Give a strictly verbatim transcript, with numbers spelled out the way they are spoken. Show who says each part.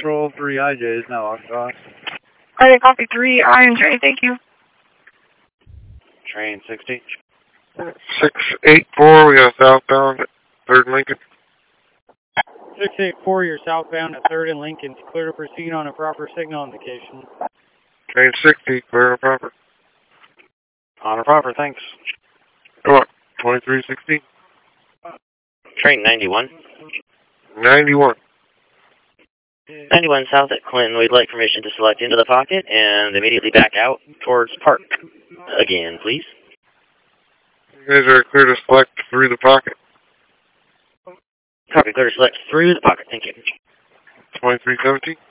Speaker 1: Control, three I J is now on cross.
Speaker 2: I didn't copy three, I and J, thank you.
Speaker 1: Train sixty.
Speaker 3: six eight four, we got southbound at third and Lincoln.
Speaker 4: six eight four, you're southbound at third and Lincoln. Clear to proceed on a proper signal indication.
Speaker 3: Train sixty, clear and proper.
Speaker 1: On a proper, thanks.
Speaker 3: Come on, twenty-three sixteen.
Speaker 5: Train ninety-one.
Speaker 3: ninety-one.
Speaker 5: ninety-one south at Clinton. We'd like permission to select into the pocket and immediately back out towards Park. Again, please.
Speaker 3: You guys are clear to select through the pocket.
Speaker 5: Copy, clear to select through the pocket. Thank you.
Speaker 3: twenty-three seventeen.